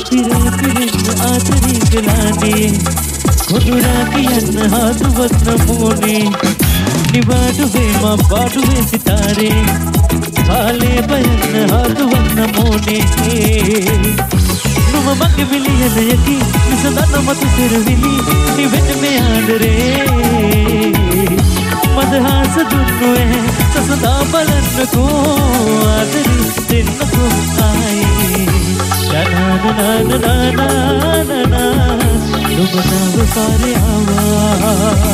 පිරේ පිරෙන්න ආදරේ කළානේ කොඩුරා කියන්න හදුවත් නමෝනේ නිවාඩුවේ මා පාඩුවේ සිතාරේ කාලේ බයන්න හදුවත් නමෝනේ නුම මගේ විලියනයකි විසඳන්න මතු පෙරවිලි නිවෙන්න මේ ආදරේ මදහස දුන්නුවේ සසඳා බලන්නකෝ ආදරේ දෙන්නකෝ ආයේ na නුඹ නව පාරේ ආවා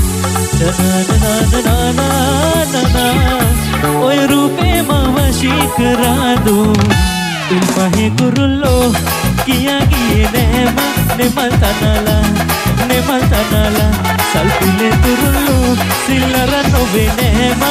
ඔය රූපේ මම වශී කරා දෝ දිල් පහේ කුරුල්ලෝ කියා ගියේ නෑම නෙමල් තනලා සල්පිලේ තුරුල්ලෝ සිල්ලර නොවේ නෑම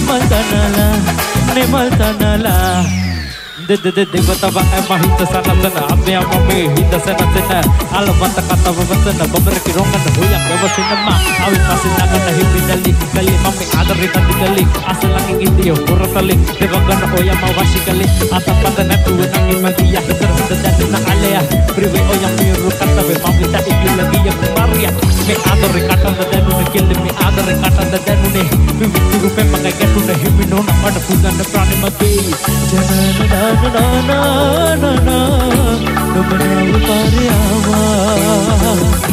නෙමල් තනලා දෙවතව මහිත සනතන අම්මයා මමේ හිත සනතන අලවත කතව වසන බබරකි රොංගන හොයක් වවසිනම අවි පස්සේ නගන හිමිදලි කලි මමේ ආදරේ කටිකලි අසලකින් ඉතිය පුරතලි දෙවගන ඔයම වශිකලි අතපත නැතුව නගි මගිය හිතර හිත දැන්න අලය ප්‍රිවේ ඔයම මිරු කතවේ මමිත ඉකිල ගිය කුමාරිය මේ ආදරේ කටන දැනුනේ කෙල්ල මේ ආදරේ කටන දැනුනේ විවිධ රූපේ මගේ ගැටුනේ හිමිනෝන මඩ පුදන්න ප්‍රාණි මගේ නුඹ නව පාරේ ආවා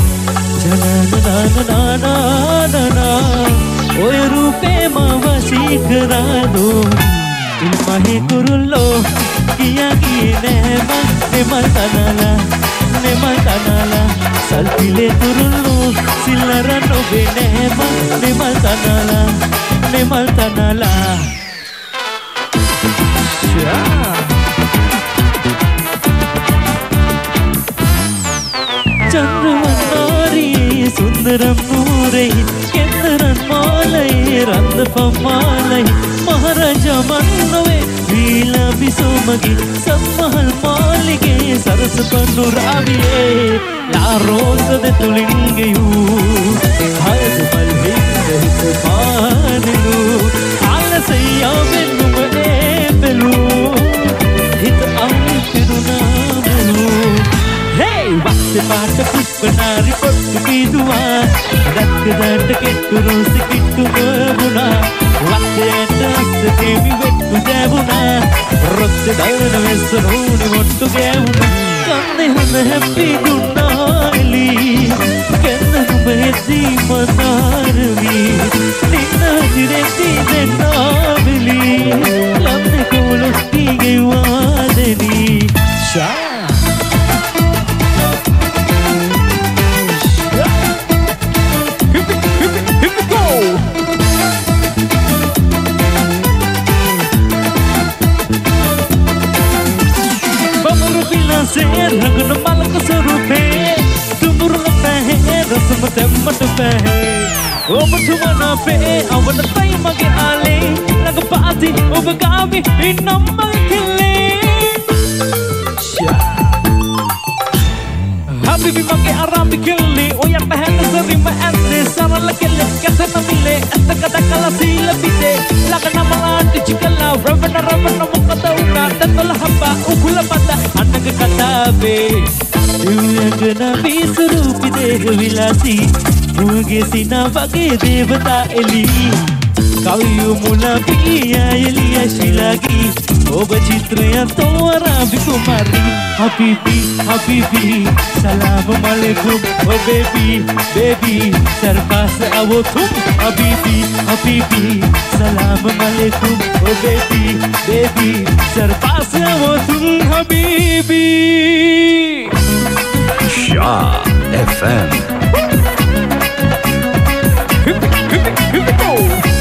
ඔය රූපේ මම වශී කරා දෝ දිල් පහේ කුරුල්ලෝ කියා ගියේ නෑ නෙමල් තනලා සල්පිලේ තුරුල්ලෝ සිල්ලර නොවේ නෑම නෙමල් තනලා चंद्रवन्नारी सुंदरम नूरे केंद्रन मालय रंद पमालय महाराजा मन्नवे वीला बिसोमगी सम्महल मालिगे सरस पन्नुराविये ला रोज दे तुलिंगयू हज पल हित पानलू आलसैया वेन्नुम एबलू हित अमितिरुनामलू वक्त पाट पुष्पनारी पट्टु बीदुआ रक्तदाट केट्टु रोसि किट्टु बुना वक्त अस्त केमि वेट्टु देवुना रොත්ත දරන වෙස්සනෝනි මොට්ටු ගෑවුනා කන්නේ හඳ හැප්පි දුන්නාලි කෙන්න නුඹ හෙද්දී මනාරවි නින්න දිරෙති දෙන්නාවිලි ලම්නේ කොලොස්ටි ගෙවාදෙනි ෂා रंगन मलक स्वरूपे तुमुरुन पहे रसम तेम्मट पहे ओ मुठुमना पे अवन तई मगे आले लग पाती ओब गावी इनम्मल खिले Habibi mage arabi kille o ya pehn sari ma ande sarala kille kasana mile esta kada kala sila bide lagna malandi chikala ravana mukada una tatala habba ukula pata annaga katabe yugana bisrupi deh vilasi muge sina wage devata eli kaviyu mula piya eliya shilagi ඔබ චිත්‍රයන් තෝරාවි කුමාරි habibi salam alaikum oh baby sarpas awo tum habibi salam alaikum oh baby sarpas awo tum habibi Shah FM Here we go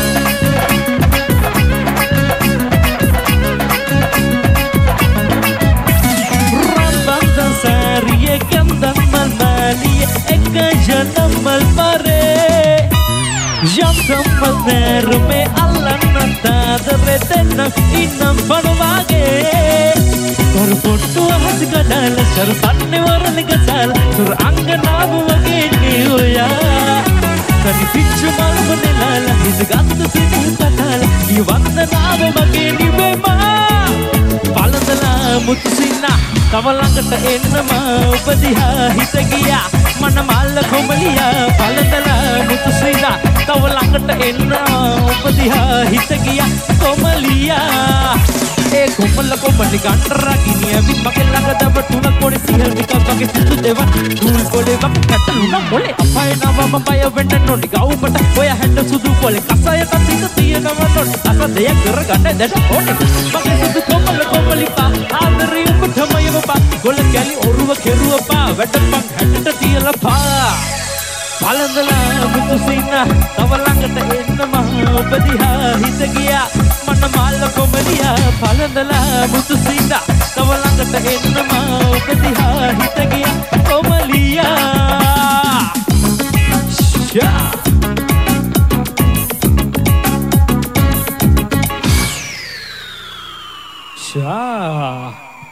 Janam malpare Janam malpare me allan tadre tenna innam panwage korpottu hasgadal sarsanne warne gasal sur anganav wage niya kani pichu malbne lala hisgat sini patala i vandanav wage nibema paladala mutsina තව ළඟට එන්නම ඔබ දිහා හිත ගියා මනමාල කොමලියා පළඳලා මුතු සිනා තව ළඟට එන්න ඔබ දිහා හිත ගියා කොමලියා ඒ කොමලි ගන්ටරගිනිය විමගේ ළඟ දව තුන කොඩි සිහල් විකක් වගේ සිදු දෙවන් ඩූල් කොලේ වක් කටලුන මොලේ අපය නවම බය වෙන්න නොඩි ගවුමට ඔය හැඩ සුදු කොලේ කසයට තිත තියෙනව නොඩි අස දෙයක් කරගන්න දැඩ ඕනේ මගේ සුදු කොමලි පා ආදරේ උපටමයව පා ගොල කැලි ඔරුව කෙරුව පා වැටපන් හැඩට තියලා පා පළඳලා මුතු සිනා තව ළඟට එන්නම ඔබ දිහා හිත ගියා මනමාල කොමලියා පළඳලා මුතු සිනා තව ළඟට එන්නම ඔබ දිහා හිත ගියා කොමලියා ෂා